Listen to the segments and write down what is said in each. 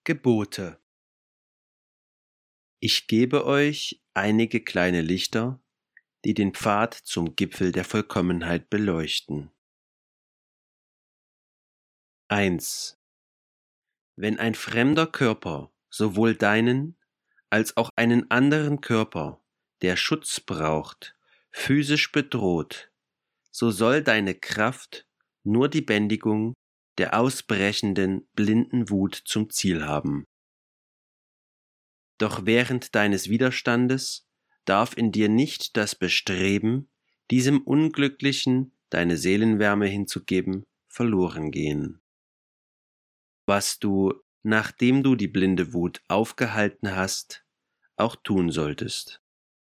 Gebote. Ich gebe euch einige kleine Lichter, die den Pfad zum Gipfel der Vollkommenheit beleuchten. 1. Wenn ein fremder Körper sowohl deinen als auch einen anderen Körper, der Schutz braucht, physisch bedroht, so soll deine Kraft nur die Bändigung der ausbrechenden blinden Wut zum Ziel haben. Doch während deines Widerstandes darf in dir nicht das Bestreben, diesem Unglücklichen deine Seelenwärme hinzugeben, verloren gehen. Was du, nachdem du die blinde Wut aufgehalten hast, auch tun solltest.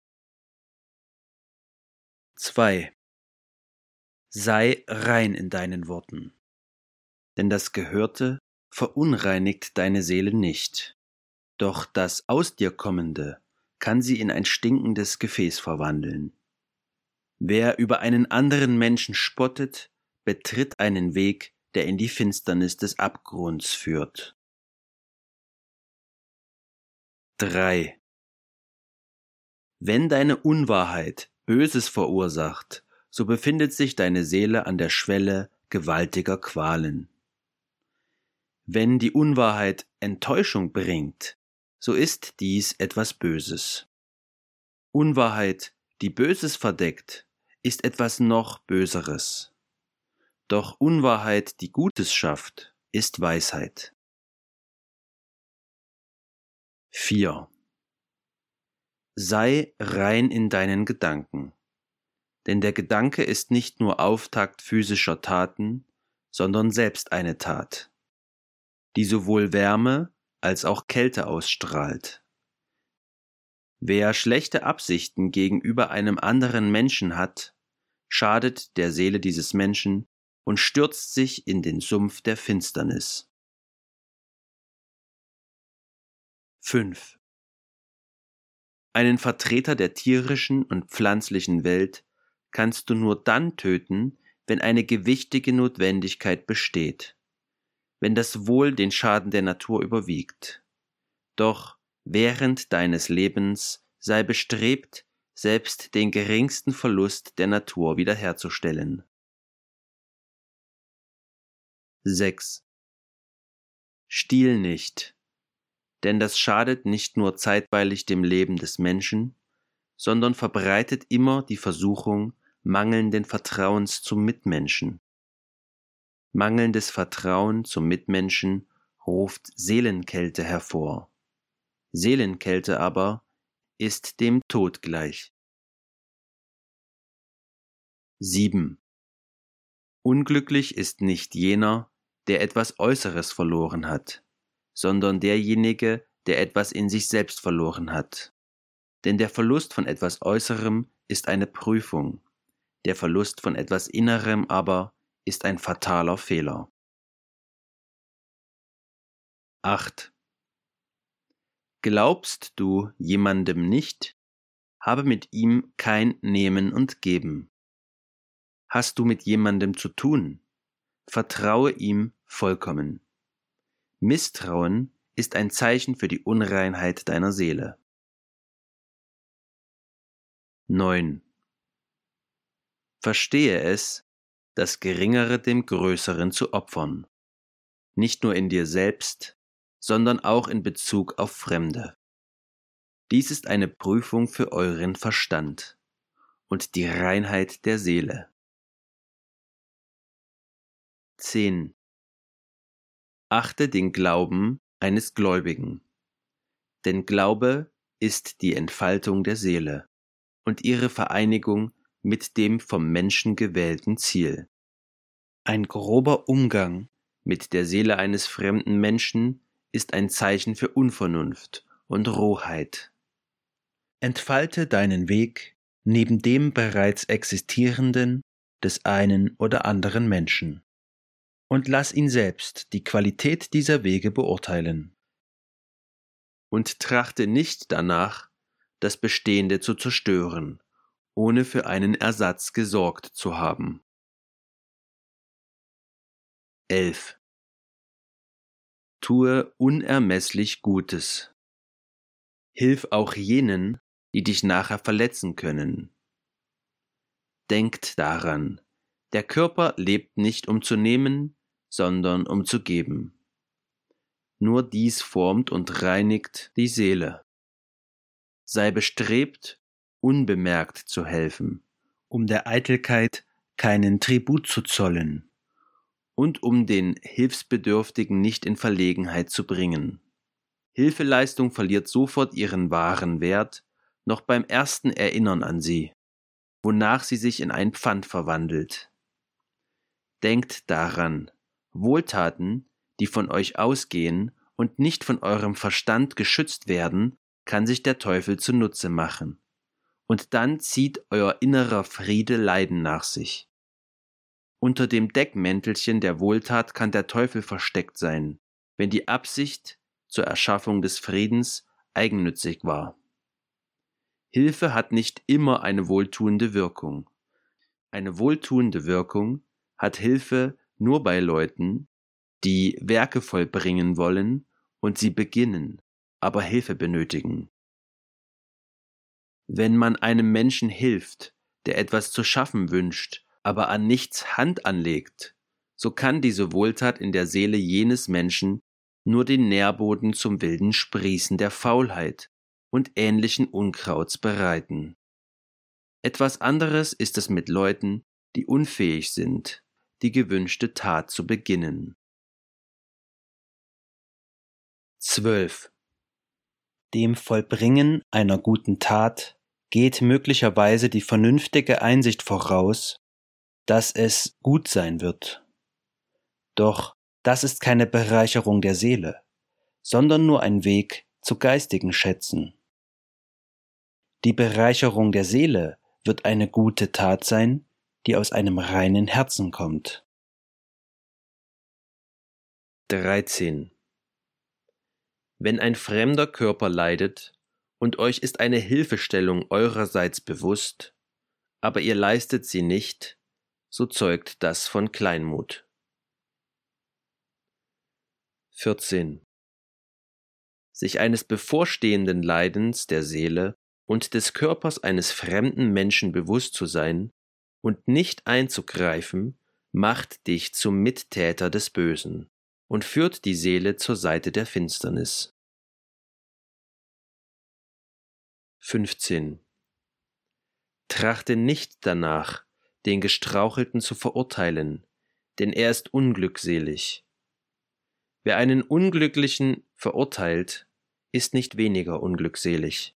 2. Sei rein in deinen Worten, denn das Gehörte verunreinigt deine Seele nicht, doch das aus dir kommende kann sie in ein stinkendes Gefäß verwandeln. Wer über einen anderen Menschen spottet, betritt einen Weg, der in die Finsternis des Abgrunds führt. 3. Wenn deine Unwahrheit Böses verursacht, so befindet sich deine Seele an der Schwelle gewaltiger Qualen. Wenn die Unwahrheit Enttäuschung bringt, so ist dies etwas Böses. Unwahrheit, die Böses verdeckt, ist etwas noch Böseres. Doch Unwahrheit, die Gutes schafft, ist Weisheit. 4. Sei rein in deinen Gedanken, denn der Gedanke ist nicht nur Auftakt physischer Taten, sondern selbst eine Tat, die sowohl Wärme als auch Kälte ausstrahlt. Wer schlechte Absichten gegenüber einem anderen Menschen hat, schadet der Seele dieses Menschen und stürzt sich in den Sumpf der Finsternis. 5. Einen Vertreter der tierischen und pflanzlichen Welt kannst du nur dann töten, wenn eine gewichtige Notwendigkeit besteht, wenn das Wohl den Schaden der Natur überwiegt. Doch während deines Lebens sei bestrebt, selbst den geringsten Verlust der Natur wiederherzustellen. 6. Stiehl nicht, denn das schadet nicht nur zeitweilig dem Leben des Menschen, sondern verbreitet immer die Versuchung mangelnden Vertrauens zum Mitmenschen. Mangelndes Vertrauen zum Mitmenschen ruft Seelenkälte hervor. Seelenkälte aber ist dem Tod gleich. 7. Unglücklich ist nicht jener, der etwas Äußeres verloren hat, sondern derjenige, der etwas in sich selbst verloren hat. Denn der Verlust von etwas Äußerem ist eine Prüfung, der Verlust von etwas Innerem aber ist ein fataler Fehler. 8. Glaubst du jemandem nicht, habe mit ihm kein Nehmen und Geben. Hast du mit jemandem zu tun, vertraue ihm vollkommen. Misstrauen ist ein Zeichen für die Unreinheit deiner Seele. 9. Verstehe es, das Geringere dem Größeren zu opfern, nicht nur in dir selbst, sondern auch in Bezug auf Fremde. Dies ist eine Prüfung für euren Verstand und die Reinheit der Seele. 10. Achte den Glauben eines Gläubigen, denn Glaube ist die Entfaltung der Seele und ihre Vereinigung mit dem vom Menschen gewählten Ziel. Ein grober Umgang mit der Seele eines fremden Menschen ist ein Zeichen für Unvernunft und Rohheit. Entfalte deinen Weg neben dem bereits Existierenden des einen oder anderen Menschen und lass ihn selbst die Qualität dieser Wege beurteilen. Und trachte nicht danach, das Bestehende zu zerstören, ohne für einen Ersatz gesorgt zu haben. 11. tue unermesslich Gutes. Hilf auch jenen, die dich nachher verletzen können. Denkt daran, der Körper lebt nicht um zu nehmen, sondern um zu geben. Nur dies formt und reinigt die Seele. Sei bestrebt, unbemerkt zu helfen, um der Eitelkeit keinen Tribut zu zollen und um den Hilfsbedürftigen nicht in Verlegenheit zu bringen. Hilfeleistung verliert sofort ihren wahren Wert, noch beim ersten Erinnern an sie, wonach sie sich in ein Pfand verwandelt. Denkt daran, Wohltaten, die von euch ausgehen und nicht von eurem Verstand geschützt werden, kann sich der Teufel zunutze machen. Und dann zieht euer innerer Friede Leiden nach sich. Unter dem Deckmäntelchen der Wohltat kann der Teufel versteckt sein, wenn die Absicht zur Erschaffung des Friedens eigennützig war. Hilfe hat nicht immer eine wohltuende Wirkung. Eine wohltuende Wirkung hat Hilfe nur bei Leuten, die Werke vollbringen wollen und sie beginnen, aber Hilfe benötigen. Wenn man einem Menschen hilft, der etwas zu schaffen wünscht, aber an nichts Hand anlegt, so kann diese Wohltat in der Seele jenes Menschen nur den Nährboden zum wilden Sprießen der Faulheit und ähnlichen Unkrauts bereiten. Etwas anderes ist es mit Leuten, die unfähig sind, die gewünschte Tat zu beginnen. 12. Dem Vollbringen einer guten Tat geht möglicherweise die vernünftige Einsicht voraus, dass es gut sein wird. Doch das ist keine Bereicherung der Seele, sondern nur ein Weg zu geistigen Schätzen. Die Bereicherung der Seele wird eine gute Tat sein, die aus einem reinen Herzen kommt. 13. Wenn ein fremder Körper leidet und euch ist eine Hilfestellung eurerseits bewusst, aber ihr leistet sie nicht, so zeugt das von Kleinmut. 14. Sich eines bevorstehenden Leidens der Seele und des Körpers eines fremden Menschen bewusst zu sein und nicht einzugreifen, macht dich zum Mittäter des Bösen und führt die Seele zur Seite der Finsternis. 15. Trachte nicht danach, den Gestrauchelten zu verurteilen, denn er ist unglückselig. Wer einen Unglücklichen verurteilt, ist nicht weniger unglückselig.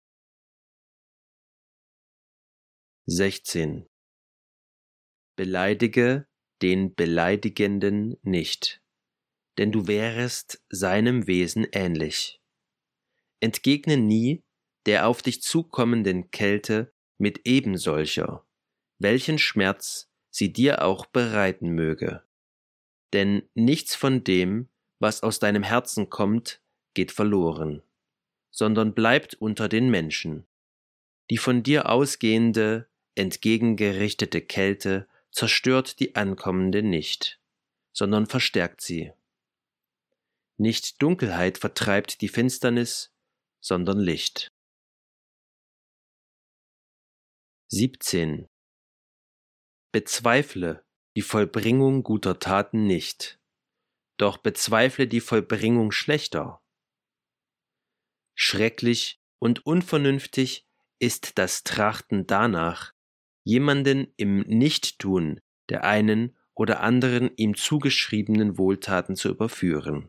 16. Beleidige den Beleidigenden nicht, denn du wärest seinem Wesen ähnlich. Entgegne nie der auf dich zukommenden Kälte mit ebensolcher, welchen Schmerz sie dir auch bereiten möge. Denn nichts von dem, was aus deinem Herzen kommt, geht verloren, sondern bleibt unter den Menschen. Die von dir ausgehende, entgegengerichtete Kälte zerstört die ankommende nicht, sondern verstärkt sie. Nicht Dunkelheit vertreibt die Finsternis, sondern Licht. 17. Bezweifle die Vollbringung guter Taten nicht, doch bezweifle die Vollbringung schlechter. Schrecklich und unvernünftig ist das Trachten danach, jemanden im Nichttun der einen oder anderen ihm zugeschriebenen Wohltaten zu überführen.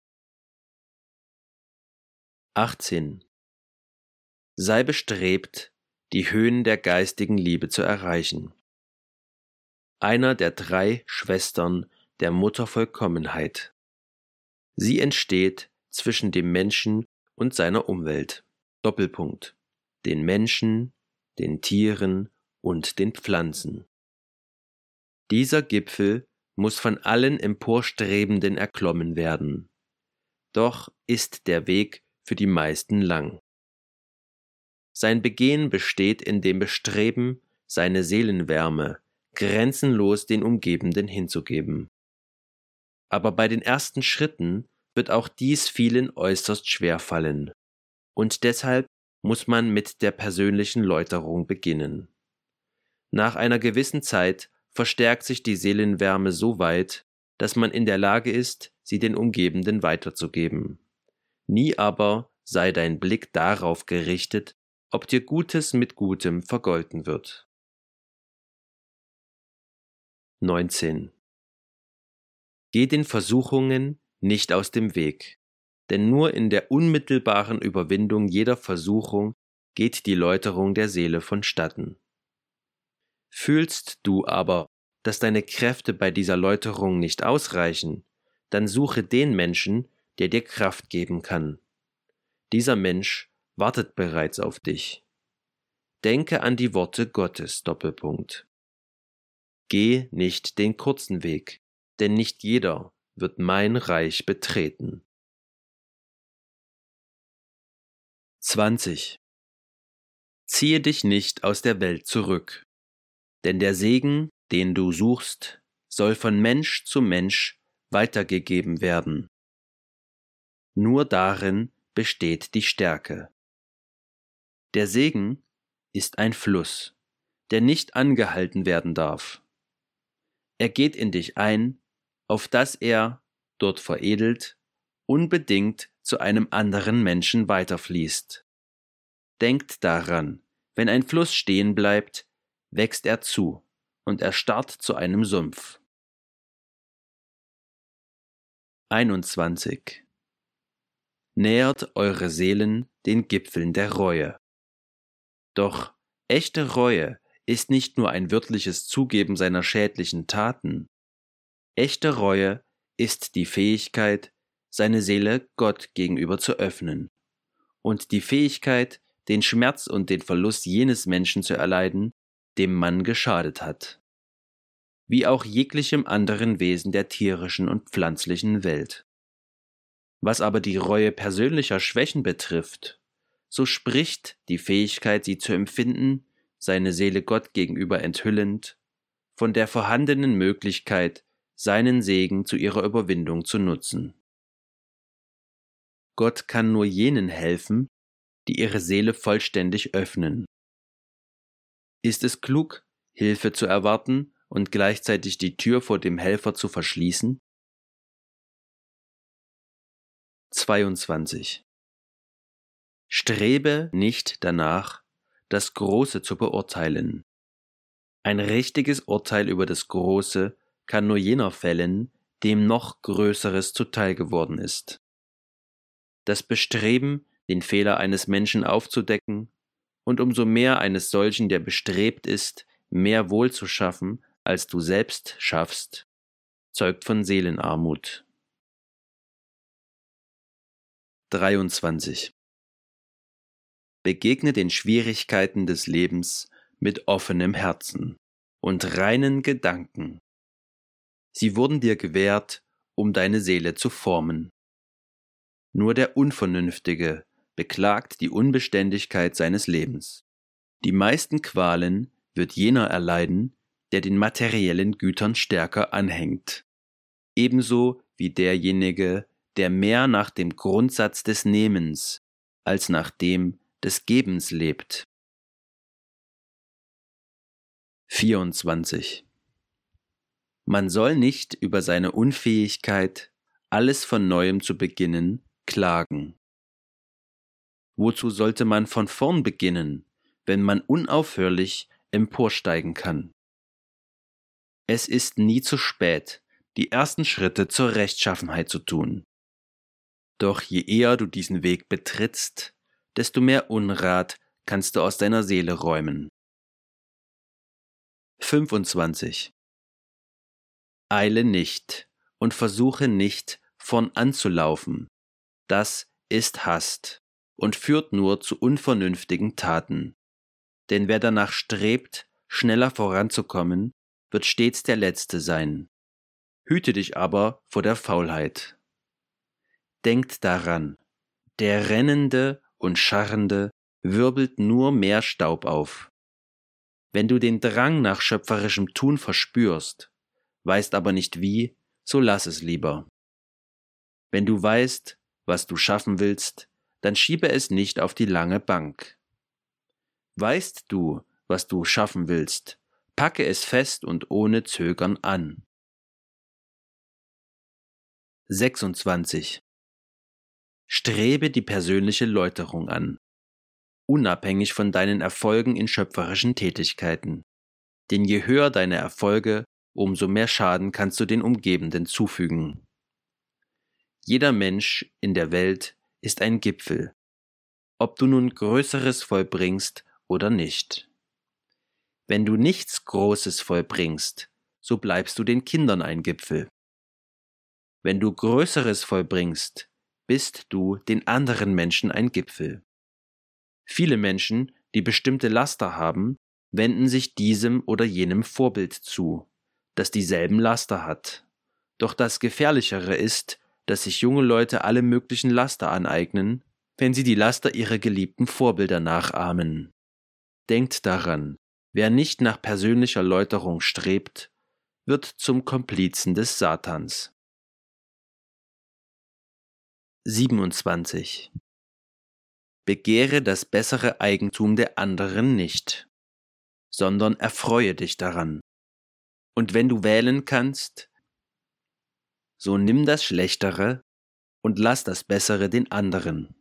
18. Sei bestrebt, die Höhen der geistigen Liebe zu erreichen. Einer der 3 Schwestern der Muttervollkommenheit. Sie entsteht zwischen dem Menschen und seiner Umwelt. Doppelpunkt. Den Menschen, den Tieren und den Pflanzen. Dieser Gipfel muss von allen Emporstrebenden erklommen werden. Doch ist der Weg für die meisten lang. Sein Begehen besteht in dem Bestreben, seine Seelenwärme grenzenlos den Umgebenden hinzugeben. Aber bei den ersten Schritten wird auch dies vielen äußerst schwer fallen. Und deshalb muss man mit der persönlichen Läuterung beginnen. Nach einer gewissen Zeit verstärkt sich die Seelenwärme so weit, dass man in der Lage ist, sie den Umgebenden weiterzugeben. Nie aber sei dein Blick darauf gerichtet, ob dir Gutes mit Gutem vergolten wird. 19. Geh den Versuchungen nicht aus dem Weg, denn nur in der unmittelbaren Überwindung jeder Versuchung geht die Läuterung der Seele vonstatten. Fühlst du aber, dass deine Kräfte bei dieser Läuterung nicht ausreichen, dann suche den Menschen, der dir Kraft geben kann. Dieser Mensch wartet bereits auf dich. Denke an die Worte Gottes, Doppelpunkt. Geh nicht den kurzen Weg, denn nicht jeder wird mein Reich betreten. 20. Ziehe dich nicht aus der Welt zurück, denn der Segen, den du suchst, soll von Mensch zu Mensch weitergegeben werden. Nur darin besteht die Stärke. Der Segen ist ein Fluss, der nicht angehalten werden darf. Er geht in dich ein, auf dass er, dort veredelt, unbedingt zu einem anderen Menschen weiterfließt. Denkt daran, wenn ein Fluss stehen bleibt, wächst er zu und erstarrt zu einem Sumpf. 21. Nähert eure Seelen den Gipfeln der Reue. Doch echte Reue ist nicht nur ein wörtliches Zugeben seiner schädlichen Taten. Echte Reue ist die Fähigkeit, seine Seele Gott gegenüber zu öffnen und die Fähigkeit, den Schmerz und den Verlust jenes Menschen zu erleiden, dem man geschadet hat, wie auch jeglichem anderen Wesen der tierischen und pflanzlichen Welt. Was aber die Reue persönlicher Schwächen betrifft, so spricht die Fähigkeit, sie zu empfinden, seine Seele Gott gegenüber enthüllend, von der vorhandenen Möglichkeit, seinen Segen zu ihrer Überwindung zu nutzen. Gott kann nur jenen helfen, die ihre Seele vollständig öffnen. Ist es klug, Hilfe zu erwarten und gleichzeitig die Tür vor dem Helfer zu verschließen? 22. Strebe nicht danach, das Große zu beurteilen. Ein richtiges Urteil über das Große kann nur jener fällen, dem noch Größeres zuteil geworden ist. Das Bestreben, den Fehler eines Menschen aufzudecken, und umso mehr eines solchen, der bestrebt ist, mehr Wohl zu schaffen, als du selbst schaffst, zeugt von Seelenarmut. 23. Begegne den Schwierigkeiten des Lebens mit offenem Herzen und reinen Gedanken. Sie wurden dir gewährt, um deine Seele zu formen. Nur der Unvernünftige beklagt die Unbeständigkeit seines Lebens. Die meisten Qualen wird jener erleiden, der den materiellen Gütern stärker anhängt. Ebenso wie derjenige, der mehr nach dem Grundsatz des Nehmens als nach dem des Gebens lebt. 24. Man soll nicht über seine Unfähigkeit, alles von Neuem zu beginnen, klagen. Wozu sollte man von vorn beginnen, wenn man unaufhörlich emporsteigen kann? Es ist nie zu spät, die ersten Schritte zur Rechtschaffenheit zu tun. Doch je eher du diesen Weg betrittst, desto mehr Unrat kannst du aus deiner Seele räumen. 25. Eile nicht und versuche nicht, vorn anzulaufen. Das ist Hast und führt nur zu unvernünftigen Taten. Denn wer danach strebt, schneller voranzukommen, wird stets der Letzte sein. Hüte dich aber vor der Faulheit. Denkt daran, der Rennende und Scharrende wirbelt nur mehr Staub auf. Wenn du den Drang nach schöpferischem Tun verspürst, weißt aber nicht wie, so lass es lieber. Wenn du weißt, was du schaffen willst, dann schiebe es nicht auf die lange Bank. Weißt du, was du schaffen willst, packe es fest und ohne Zögern an. 26. Strebe die persönliche Läuterung an, unabhängig von deinen Erfolgen in schöpferischen Tätigkeiten. Denn je höher deine Erfolge, umso mehr Schaden kannst du den Umgebenden zufügen. Jeder Mensch in der Welt ist ein Gipfel, ob du nun Größeres vollbringst oder nicht. Wenn du nichts Großes vollbringst, so bleibst du den Kindern ein Gipfel. Wenn du Größeres vollbringst, bist du den anderen Menschen ein Gipfel. Viele Menschen, die bestimmte Laster haben, wenden sich diesem oder jenem Vorbild zu, das dieselben Laster hat. Doch das Gefährlichere ist, dass sich junge Leute alle möglichen Laster aneignen, wenn sie die Laster ihrer geliebten Vorbilder nachahmen. Denkt daran, wer nicht nach persönlicher Läuterung strebt, wird zum Komplizen des Satans. 27. Begehre das bessere Eigentum der anderen nicht, sondern erfreue dich daran. Und wenn du wählen kannst, so nimm das Schlechtere und lass das Bessere den anderen.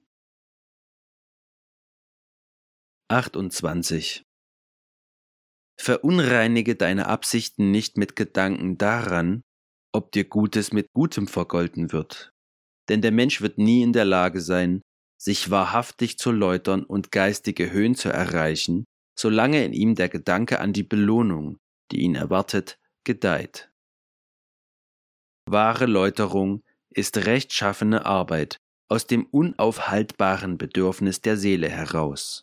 28. Verunreinige deine Absichten nicht mit Gedanken daran, ob dir Gutes mit Gutem vergolten wird. Denn der Mensch wird nie in der Lage sein, sich wahrhaftig zu läutern und geistige Höhen zu erreichen, solange in ihm der Gedanke an die Belohnung, die ihn erwartet, gedeiht. Wahre Läuterung ist rechtschaffene Arbeit aus dem unaufhaltbaren Bedürfnis der Seele heraus.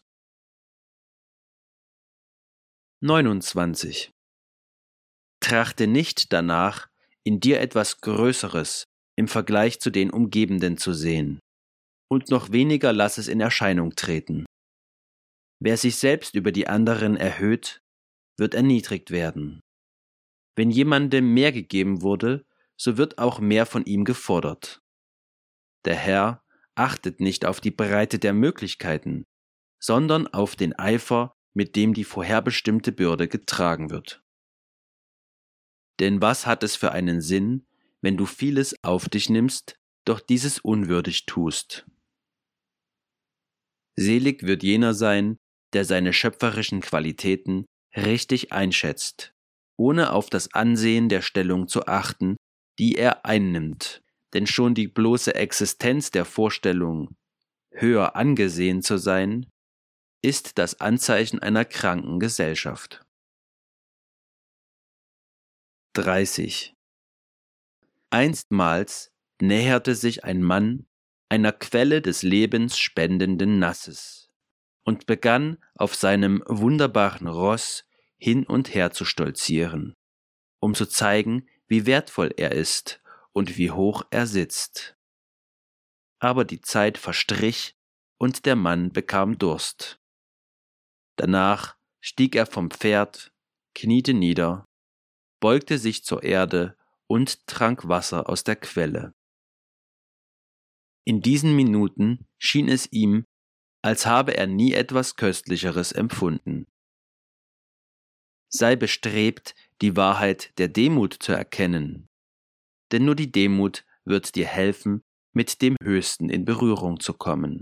29. Trachte nicht danach, in dir etwas Größeres im Vergleich zu den Umgebenden zu sehen, und noch weniger lass es in Erscheinung treten. Wer sich selbst über die anderen erhöht, wird erniedrigt werden. Wenn jemandem mehr gegeben wurde, so wird auch mehr von ihm gefordert. Der Herr achtet nicht auf die Breite der Möglichkeiten, sondern auf den Eifer, mit dem die vorherbestimmte Bürde getragen wird. Denn was hat es für einen Sinn, wenn du vieles auf dich nimmst, doch dieses unwürdig tust? Selig wird jener sein, der seine schöpferischen Qualitäten richtig einschätzt, ohne auf das Ansehen der Stellung zu achten, die er einnimmt. Denn schon die bloße Existenz der Vorstellung, höher angesehen zu sein, ist das Anzeichen einer kranken Gesellschaft. 30. Einstmals näherte sich ein Mann einer Quelle des Lebens spendenden Nasses und begann auf seinem wunderbaren Ross hin und her zu stolzieren, um zu zeigen, wie wertvoll er ist und wie hoch er sitzt. Aber die Zeit verstrich und der Mann bekam Durst. Danach stieg er vom Pferd, kniete nieder, beugte sich zur Erde und trank Wasser aus der Quelle. In diesen Minuten schien es ihm, als habe er nie etwas Köstlicheres empfunden. Sei bestrebt, die Wahrheit der Demut zu erkennen, denn nur die Demut wird dir helfen, mit dem Höchsten in Berührung zu kommen.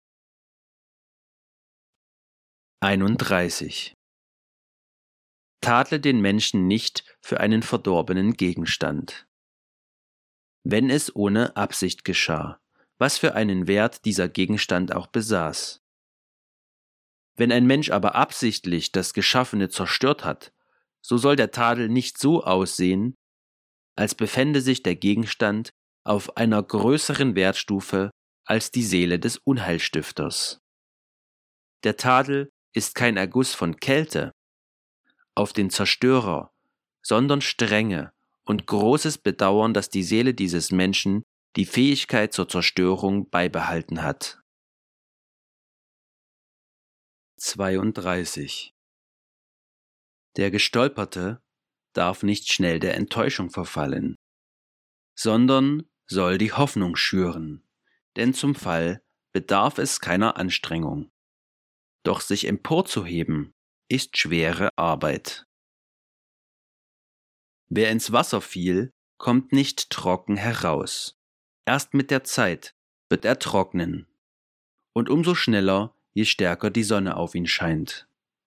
31. Tadle den Menschen nicht für einen verdorbenen Gegenstand. Wenn es ohne Absicht geschah, was für einen Wert dieser Gegenstand auch besaß. Wenn ein Mensch aber absichtlich das Geschaffene zerstört hat, so soll der Tadel nicht so aussehen, als befände sich der Gegenstand auf einer größeren Wertstufe als die Seele des Unheilstifters. Der Tadel ist kein Erguss von Kälte auf den Zerstörer, sondern Strenge und großes Bedauern, dass die Seele dieses Menschen die Fähigkeit zur Zerstörung beibehalten hat. 32. Der Gestolperte darf nicht schnell der Enttäuschung verfallen, sondern soll die Hoffnung schüren, denn zum Fall bedarf es keiner Anstrengung. Doch sich emporzuheben ist schwere Arbeit. Wer ins Wasser fiel, kommt nicht trocken heraus. Erst mit der Zeit wird er trocknen. Und umso schneller, je stärker die Sonne auf ihn scheint.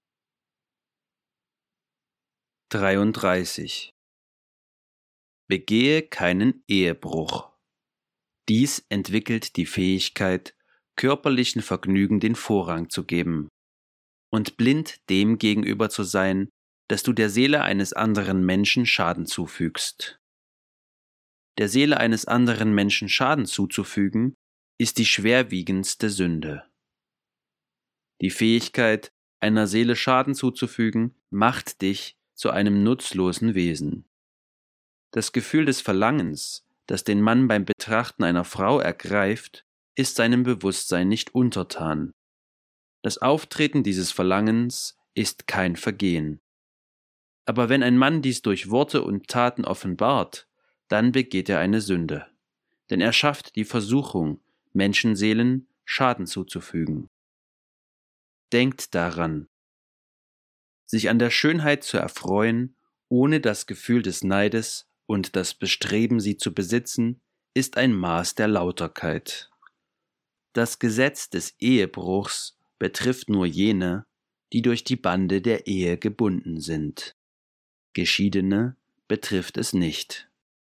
33. Begehe keinen Ehebruch. Dies entwickelt die Fähigkeit, körperlichen Vergnügen den Vorrang zu geben und blind dem gegenüber zu sein, dass du der Seele eines anderen Menschen Schaden zufügst. Der Seele eines anderen Menschen Schaden zuzufügen, ist die schwerwiegendste Sünde. Die Fähigkeit, einer Seele Schaden zuzufügen, macht dich zu einem nutzlosen Wesen. Das Gefühl des Verlangens, das den Mann beim Betrachten einer Frau ergreift, ist seinem Bewusstsein nicht untertan. Das Auftreten dieses Verlangens ist kein Vergehen. Aber wenn ein Mann dies durch Worte und Taten offenbart, dann begeht er eine Sünde. Denn er schafft die Versuchung, Menschenseelen Schaden zuzufügen. Denkt daran, sich an der Schönheit zu erfreuen, ohne das Gefühl des Neides und das Bestreben, sie zu besitzen, ist ein Maß der Lauterkeit. Das Gesetz des Ehebruchs betrifft nur jene, die durch die Bande der Ehe gebunden sind. Geschiedene betrifft es nicht.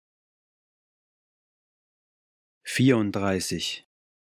34.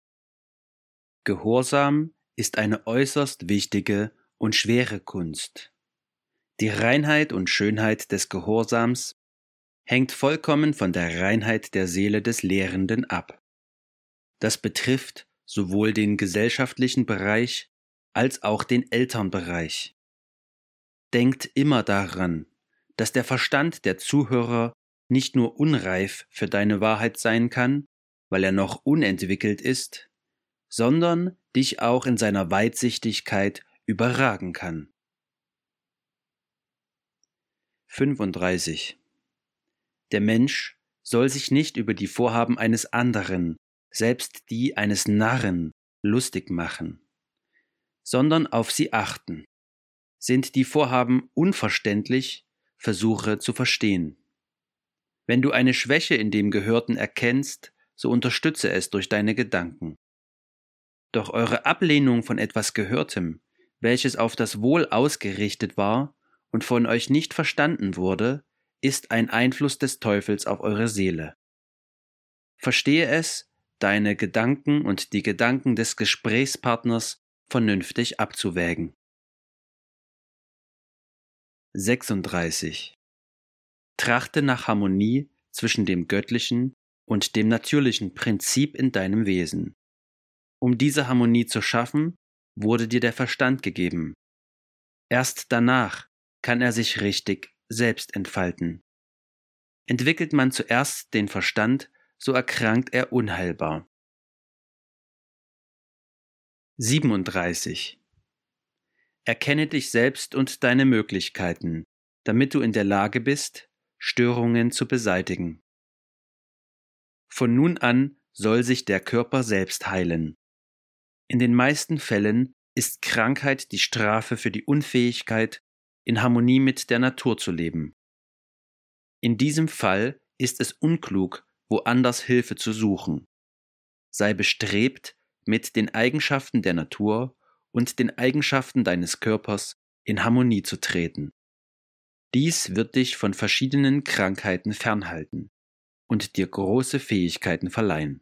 Gehorsam ist eine äußerst wichtige und schwere Kunst. Die Reinheit und Schönheit des Gehorsams hängt vollkommen von der Reinheit der Seele des Lehrenden ab. Das betrifft sowohl den gesellschaftlichen Bereich als auch den Elternbereich. Denkt immer daran, dass der Verstand der Zuhörer nicht nur unreif für deine Wahrheit sein kann, weil er noch unentwickelt ist, sondern dich auch in seiner Weitsichtigkeit überragen kann. 35. Der Mensch soll sich nicht über die Vorhaben eines anderen, selbst die eines Narren, lustig machen, sondern auf sie achten. Sind die Vorhaben unverständlich, versuche zu verstehen. Wenn du eine Schwäche in dem Gehörten erkennst, so unterstütze es durch deine Gedanken. Doch eure Ablehnung von etwas Gehörtem, welches auf das Wohl ausgerichtet war und von euch nicht verstanden wurde, ist ein Einfluss des Teufels auf eure Seele. Verstehe es, deine Gedanken und die Gedanken des Gesprächspartners vernünftig abzuwägen. 36. Trachte nach Harmonie zwischen dem göttlichen und dem natürlichen Prinzip in deinem Wesen. Um diese Harmonie zu schaffen, wurde dir der Verstand gegeben. Erst danach kann er sich richtig selbst entfalten. Entwickelt man zuerst den Verstand, so erkrankt er unheilbar. 37. Erkenne dich selbst und deine Möglichkeiten, damit du in der Lage bist, Störungen zu beseitigen. Von nun an soll sich der Körper selbst heilen. In den meisten Fällen ist Krankheit die Strafe für die Unfähigkeit, in Harmonie mit der Natur zu leben. In diesem Fall ist es unklug, woanders Hilfe zu suchen. Sei bestrebt, mit den Eigenschaften der Natur und den Eigenschaften deines Körpers in Harmonie zu treten. Dies wird dich von verschiedenen Krankheiten fernhalten und dir große Fähigkeiten verleihen.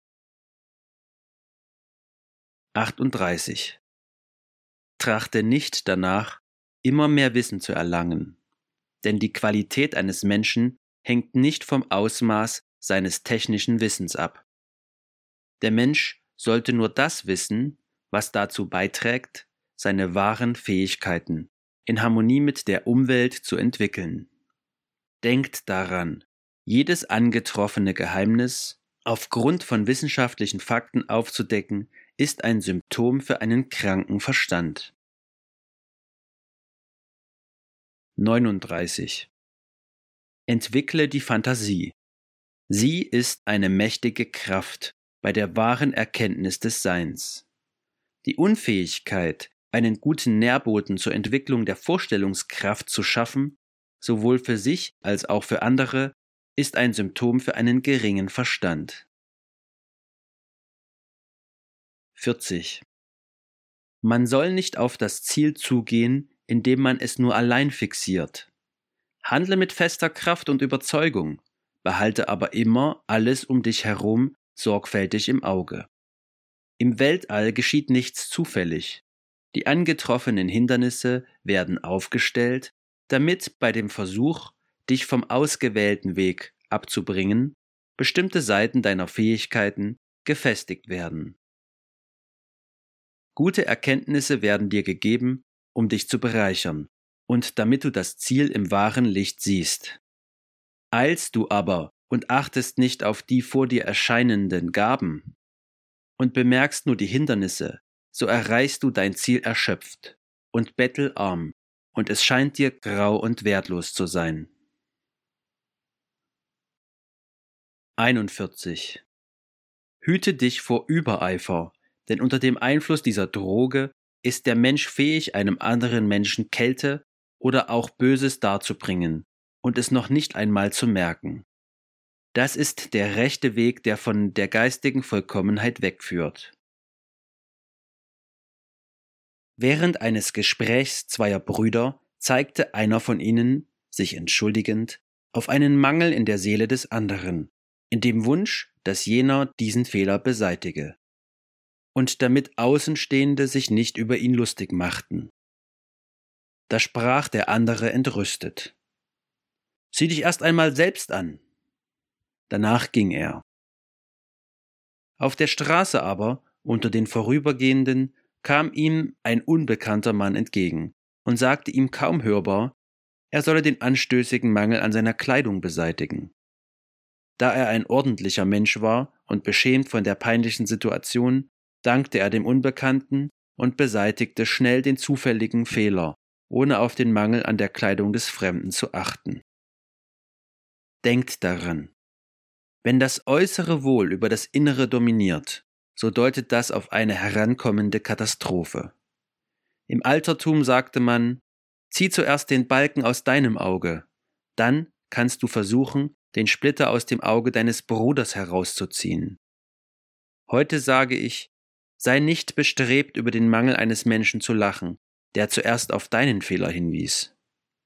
38. Trachte nicht danach, immer mehr Wissen zu erlangen, denn die Qualität eines Menschen hängt nicht vom Ausmaß seines technischen Wissens ab. Der Mensch sollte nur das wissen, was dazu beiträgt, seine wahren Fähigkeiten in Harmonie mit der Umwelt zu entwickeln. Denkt daran, jedes angetroffene Geheimnis aufgrund von wissenschaftlichen Fakten aufzudecken, ist ein Symptom für einen kranken Verstand. 39. Entwickle die Fantasie. Sie ist eine mächtige Kraft bei der wahren Erkenntnis des Seins. Die Unfähigkeit, einen guten Nährboden zur Entwicklung der Vorstellungskraft zu schaffen, sowohl für sich als auch für andere, ist ein Symptom für einen geringen Verstand. 40. Man soll nicht auf das Ziel zugehen, indem man es nur allein fixiert. Handle mit fester Kraft und Überzeugung, behalte aber immer alles um dich herum sorgfältig im Auge. Im Weltall geschieht nichts zufällig. Die angetroffenen Hindernisse werden aufgestellt, damit bei dem Versuch, dich vom ausgewählten Weg abzubringen, bestimmte Seiten deiner Fähigkeiten gefestigt werden. Gute Erkenntnisse werden dir gegeben, um dich zu bereichern und damit du das Ziel im wahren Licht siehst. Eilst du aber und achtest nicht auf die vor dir erscheinenden Gaben und bemerkst nur die Hindernisse, so erreichst du dein Ziel erschöpft und bettelarm, und es scheint dir grau und wertlos zu sein. 41. Hüte dich vor Übereifer, denn unter dem Einfluss dieser Droge ist der Mensch fähig, einem anderen Menschen Kälte oder auch Böses darzubringen und es noch nicht einmal zu merken. Das ist der rechte Weg, der von der geistigen Vollkommenheit wegführt. Während eines Gesprächs zweier Brüder zeigte einer von ihnen, sich entschuldigend, auf einen Mangel in der Seele des anderen, in dem Wunsch, dass jener diesen Fehler beseitige. Und damit Außenstehende sich nicht über ihn lustig machten. Da sprach der andere entrüstet: Sieh dich erst einmal selbst an. Danach ging er. Auf der Straße aber, unter den Vorübergehenden, kam ihm ein unbekannter Mann entgegen und sagte ihm kaum hörbar, er solle den anstößigen Mangel an seiner Kleidung beseitigen. Da er ein ordentlicher Mensch war und beschämt von der peinlichen Situation, dankte er dem Unbekannten und beseitigte schnell den zufälligen Fehler, ohne auf den Mangel an der Kleidung des Fremden zu achten. Denkt daran: Wenn das äußere Wohl über das Innere dominiert, so deutet das auf eine herankommende Katastrophe. Im Altertum sagte man: Zieh zuerst den Balken aus deinem Auge, dann kannst du versuchen, den Splitter aus dem Auge deines Bruders herauszuziehen. Heute sage ich: Sei nicht bestrebt, über den Mangel eines Menschen zu lachen, der zuerst auf deinen Fehler hinwies.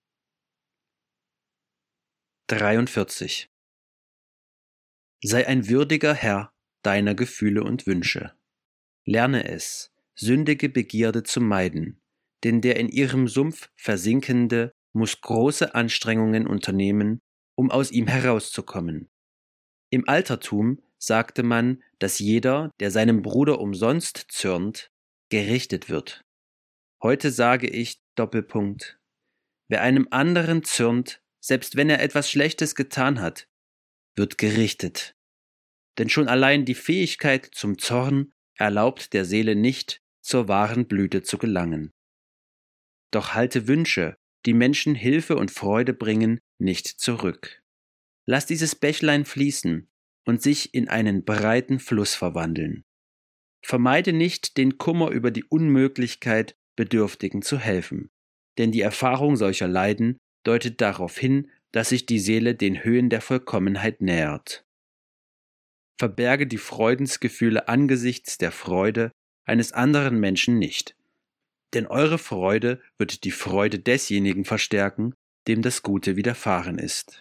43. Sei ein würdiger Herr deiner Gefühle und Wünsche. Lerne es, sündige Begierde zu meiden, denn der in ihrem Sumpf Versinkende muss große Anstrengungen unternehmen, um aus ihm herauszukommen. Im Altertum sagte man, dass jeder, der seinem Bruder umsonst zürnt, gerichtet wird. Heute sage ich: Doppelpunkt. Wer einem anderen zürnt, selbst wenn er etwas Schlechtes getan hat, wird gerichtet. Denn schon allein die Fähigkeit zum Zorn erlaubt der Seele nicht, zur wahren Blüte zu gelangen. Doch halte Wünsche, die Menschen Hilfe und Freude bringen, nicht zurück. Lass dieses Bächlein fließen und sich in einen breiten Fluss verwandeln. Vermeide nicht den Kummer über die Unmöglichkeit, Bedürftigen zu helfen, denn die Erfahrung solcher Leiden deutet darauf hin, dass sich die Seele den Höhen der Vollkommenheit nähert. Verberge die Freudensgefühle angesichts der Freude eines anderen Menschen nicht, denn eure Freude wird die Freude desjenigen verstärken, dem das Gute widerfahren ist.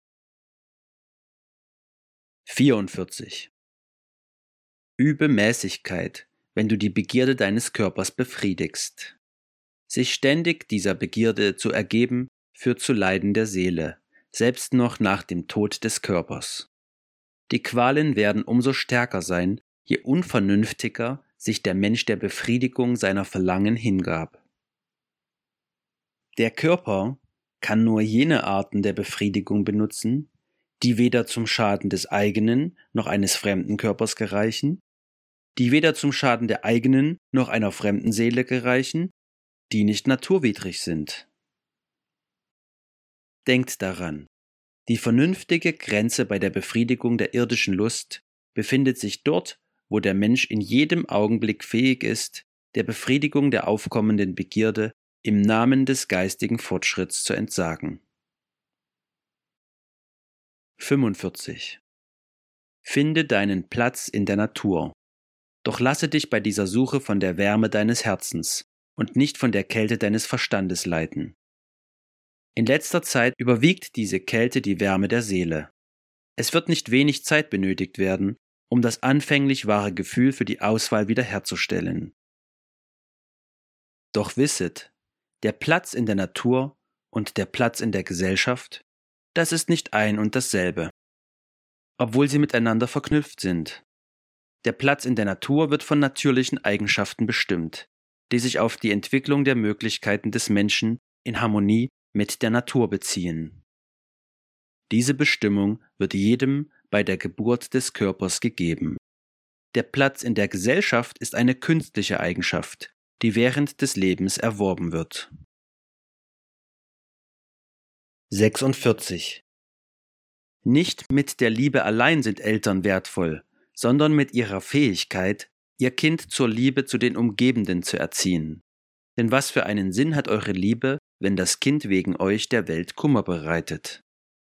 44. Übe Mäßigkeit, wenn du die Begierde deines Körpers befriedigst. Sich ständig dieser Begierde zu ergeben, führt zu Leiden der Seele, selbst noch nach dem Tod des Körpers. Die Qualen werden umso stärker sein, je unvernünftiger sich der Mensch der Befriedigung seiner Verlangen hingab. Der Körper kann nur jene Arten der Befriedigung benutzen, die weder zum Schaden des eigenen noch eines fremden Körpers gereichen, die weder zum Schaden der eigenen noch einer fremden Seele gereichen, die nicht naturwidrig sind. Denkt daran: Die vernünftige Grenze bei der Befriedigung der irdischen Lust befindet sich dort, wo der Mensch in jedem Augenblick fähig ist, der Befriedigung der aufkommenden Begierde im Namen des geistigen Fortschritts zu entsagen. 45. Finde deinen Platz in der Natur. Doch lasse dich bei dieser Suche von der Wärme deines Herzens und nicht von der Kälte deines Verstandes leiten. In letzter Zeit überwiegt diese Kälte die Wärme der Seele. Es wird nicht wenig Zeit benötigt werden, um das anfänglich wahre Gefühl für die Auswahl wiederherzustellen. Doch wisset, der Platz in der Natur und der Platz in der Gesellschaft, das ist nicht ein und dasselbe, obwohl sie miteinander verknüpft sind. Der Platz in der Natur wird von natürlichen Eigenschaften bestimmt, die sich auf die Entwicklung der Möglichkeiten des Menschen in Harmonie mit der Natur beziehen. Diese Bestimmung wird jedem bei der Geburt des Körpers gegeben. Der Platz in der Gesellschaft ist eine künstliche Eigenschaft, die während des Lebens erworben wird. 46. Nicht mit der Liebe allein sind Eltern wertvoll, sondern mit ihrer Fähigkeit, ihr Kind zur Liebe zu den Umgebenden zu erziehen. Denn was für einen Sinn hat eure Liebe, wenn das Kind wegen euch der Welt Kummer bereitet?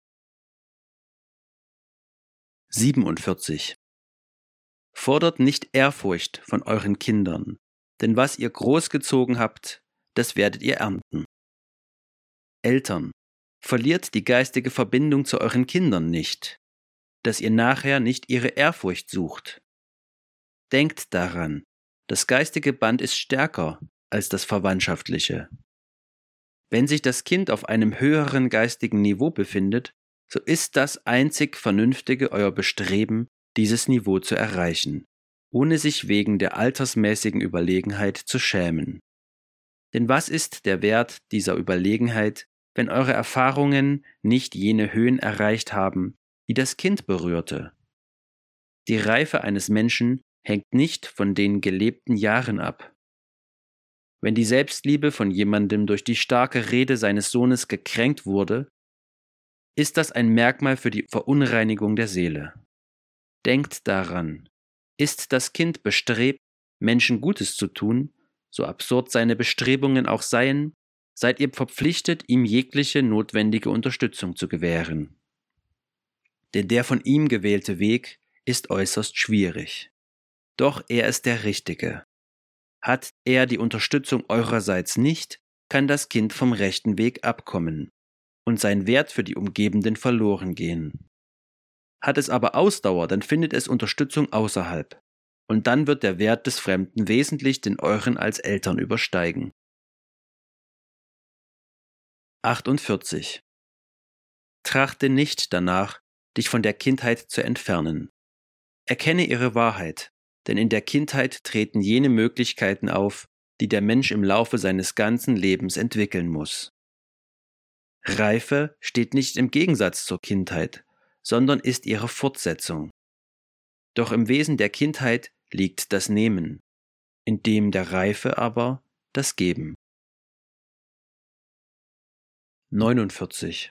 47. Fordert nicht Ehrfurcht von euren Kindern, denn was ihr großgezogen habt, das werdet ihr ernten. Eltern, verliert die geistige Verbindung zu euren Kindern nicht, dass ihr nachher nicht ihre Ehrfurcht sucht. Denkt daran, das geistige Band ist stärker als das verwandtschaftliche. Wenn sich das Kind auf einem höheren geistigen Niveau befindet, so ist das einzig Vernünftige euer Bestreben, dieses Niveau zu erreichen, ohne sich wegen der altersmäßigen Überlegenheit zu schämen. Denn was ist der Wert dieser Überlegenheit, wenn eure Erfahrungen nicht jene Höhen erreicht haben, die das Kind berührte? Die Reife eines Menschen hängt nicht von den gelebten Jahren ab. Wenn die Selbstliebe von jemandem durch die starke Rede seines Sohnes gekränkt wurde, ist das ein Merkmal für die Verunreinigung der Seele. Denkt daran, ist das Kind bestrebt, Menschen Gutes zu tun, so absurd seine Bestrebungen auch seien, seid ihr verpflichtet, ihm jegliche notwendige Unterstützung zu gewähren. Denn der von ihm gewählte Weg ist äußerst schwierig. Doch er ist der richtige. Hat er die Unterstützung eurerseits nicht, kann das Kind vom rechten Weg abkommen und sein Wert für die Umgebenden verloren gehen. Hat es aber Ausdauer, dann findet es Unterstützung außerhalb, und dann wird der Wert des Fremden wesentlich den euren als Eltern übersteigen. 48. Trachte nicht danach, dich von der Kindheit zu entfernen. Erkenne ihre Wahrheit, denn in der Kindheit treten jene Möglichkeiten auf, die der Mensch im Laufe seines ganzen Lebens entwickeln muss. Reife steht nicht im Gegensatz zur Kindheit, sondern ist ihre Fortsetzung. Doch im Wesen der Kindheit liegt das Nehmen, in dem der Reife aber das Geben. 49.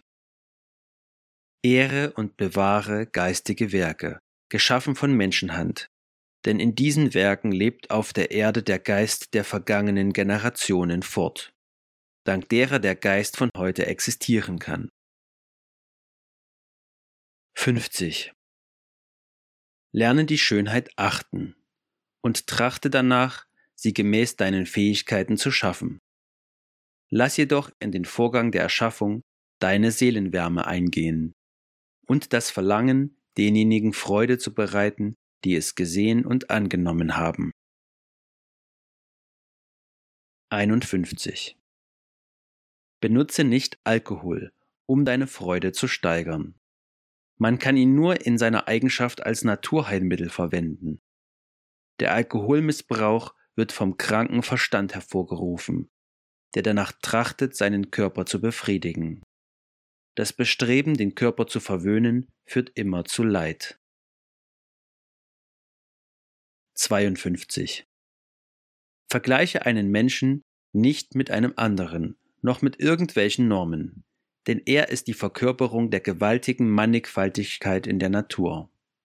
Ehre und bewahre geistige Werke, geschaffen von Menschenhand, denn in diesen Werken lebt auf der Erde der Geist der vergangenen Generationen fort, dank derer der Geist von heute existieren kann. 50. Lerne die Schönheit achten und trachte danach, sie gemäß deinen Fähigkeiten zu schaffen. Lass jedoch in den Vorgang der Erschaffung deine Seelenwärme eingehen und das Verlangen, denjenigen Freude zu bereiten, die es gesehen und angenommen haben. 51. Benutze nicht Alkohol, um deine Freude zu steigern. Man kann ihn nur in seiner Eigenschaft als Naturheilmittel verwenden. Der Alkoholmissbrauch wird vom kranken Verstand hervorgerufen, der danach trachtet, seinen Körper zu befriedigen. Das Bestreben, den Körper zu verwöhnen, führt immer zu Leid. 52. Vergleiche einen Menschen nicht mit einem anderen, noch mit irgendwelchen Normen. denn er ist die Verkörperung der gewaltigen Mannigfaltigkeit in der Natur.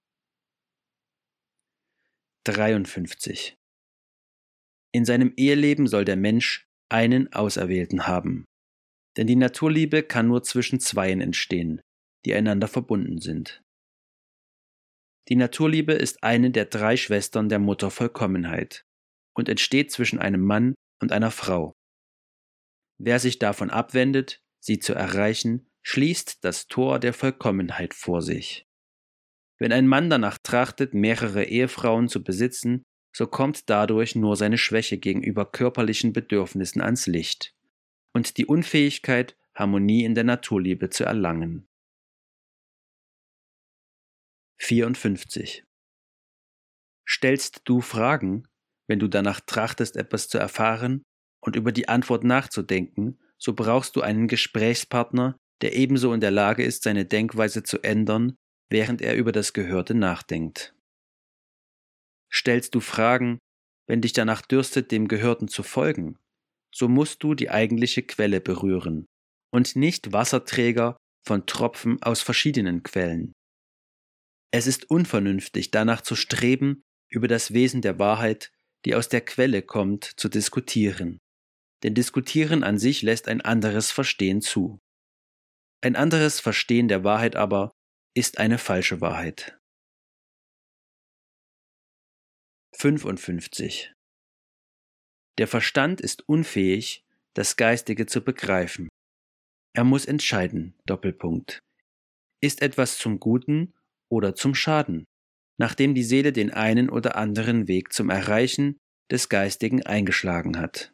53. In seinem Eheleben soll der Mensch einen Auserwählten haben, denn die Naturliebe kann nur zwischen Zweien entstehen, die einander verbunden sind. Die Naturliebe ist eine der 3 Schwestern der Mutter Vollkommenheit und entsteht zwischen einem Mann und einer Frau. Wer sich davon abwendet, sie zu erreichen, schließt das Tor der Vollkommenheit vor sich. Wenn ein Mann danach trachtet, mehrere Ehefrauen zu besitzen, so kommt dadurch nur seine Schwäche gegenüber körperlichen Bedürfnissen ans Licht und die Unfähigkeit, Harmonie in der Naturliebe zu erlangen. 54. Stellst du Fragen, wenn du danach trachtest, etwas zu erfahren und über die Antwort nachzudenken, so brauchst du einen Gesprächspartner, der ebenso in der Lage ist, seine Denkweise zu ändern, während er über das Gehörte nachdenkt. Stellst du Fragen, wenn dich danach dürstet, dem Gehörten zu folgen, so musst du die eigentliche Quelle berühren und nicht Wasserträger von Tropfen aus verschiedenen Quellen. Es ist unvernünftig, danach zu streben, über das Wesen der Wahrheit, die aus der Quelle kommt, zu diskutieren. Denn Diskutieren an sich lässt ein anderes Verstehen zu. Ein anderes Verstehen der Wahrheit aber ist eine falsche Wahrheit. 55. Der Verstand ist unfähig, das Geistige zu begreifen. Er muss entscheiden, Doppelpunkt. Ist etwas zum Guten oder zum Schaden, nachdem die Seele den einen oder anderen Weg zum Erreichen des Geistigen eingeschlagen hat.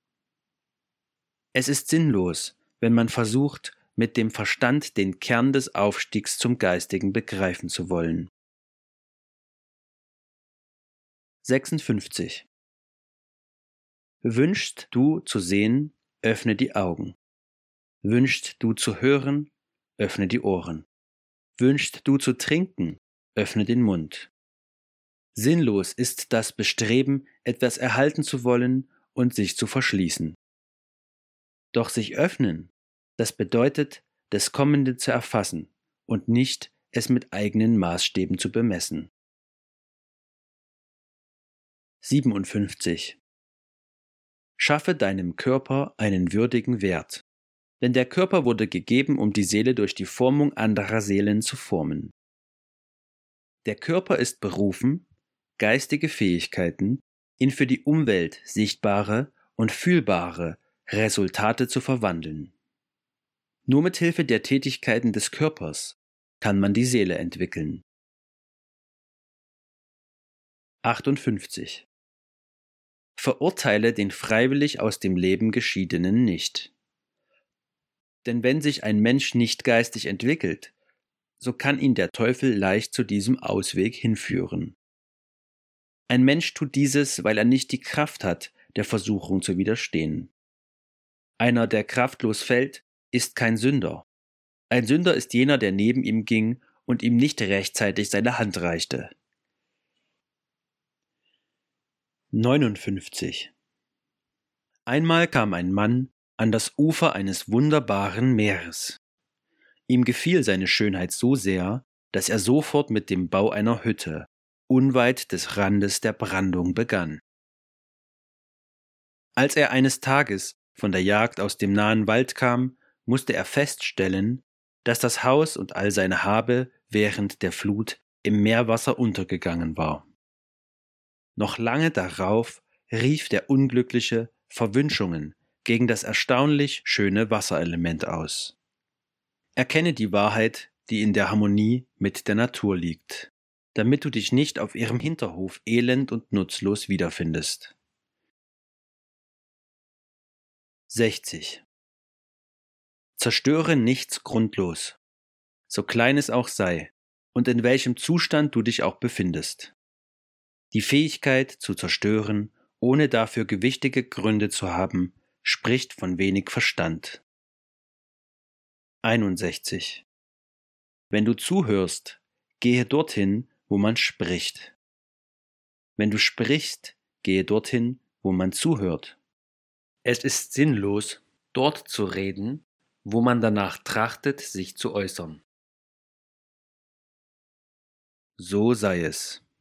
Es ist sinnlos, wenn man versucht, mit dem Verstand den Kern des Aufstiegs zum Geistigen begreifen zu wollen. 56. Wünschst du zu sehen, öffne die Augen. Wünschst du zu hören, öffne die Ohren. Wünschst du zu trinken, öffne den Mund. Sinnlos ist das Bestreben, etwas erhalten zu wollen und sich zu verschließen. Doch sich öffnen, das bedeutet, das Kommende zu erfassen und nicht es mit eigenen Maßstäben zu bemessen. 57. Schaffe deinem Körper einen würdigen Wert, denn der Körper wurde gegeben, um die Seele durch die Formung anderer Seelen zu formen. Der Körper ist berufen, geistige Fähigkeiten in für die Umwelt sichtbare und fühlbare Resultate zu verwandeln. Nur mit Hilfe der Tätigkeiten des Körpers kann man die Seele entwickeln. 58. Verurteile den freiwillig aus dem Leben Geschiedenen nicht. Denn wenn sich ein Mensch nicht geistig entwickelt, so kann ihn der Teufel leicht zu diesem Ausweg hinführen. Ein Mensch tut dieses, weil er nicht die Kraft hat, der Versuchung zu widerstehen. Einer, der kraftlos fällt, ist kein Sünder. Ein Sünder ist jener, der neben ihm ging und ihm nicht rechtzeitig seine Hand reichte. 59. Einmal kam ein Mann an das Ufer eines wunderbaren Meeres. Ihm gefiel seine Schönheit so sehr, dass er sofort mit dem Bau einer Hütte unweit des Randes der Brandung begann. Als er eines Tages von der Jagd aus dem nahen Wald kam, musste er feststellen, dass das Haus und all seine Habe während der Flut im Meerwasser untergegangen war. Noch lange darauf rief der Unglückliche Verwünschungen gegen das erstaunlich schöne Wasserelement aus. Erkenne die Wahrheit, die in der Harmonie mit der Natur liegt, damit du dich nicht auf ihrem Hinterhof elend und nutzlos wiederfindest. 60. Zerstöre nichts grundlos, so klein es auch sei, und in welchem Zustand du dich auch befindest. Die Fähigkeit zu zerstören, ohne dafür gewichtige Gründe zu haben, spricht von wenig Verstand. 61. Wenn du zuhörst, gehe dorthin, wo man spricht. Wenn du sprichst, gehe dorthin, wo man zuhört. Es ist sinnlos, dort zu reden, wo man danach trachtet, sich zu äußern. So sei es.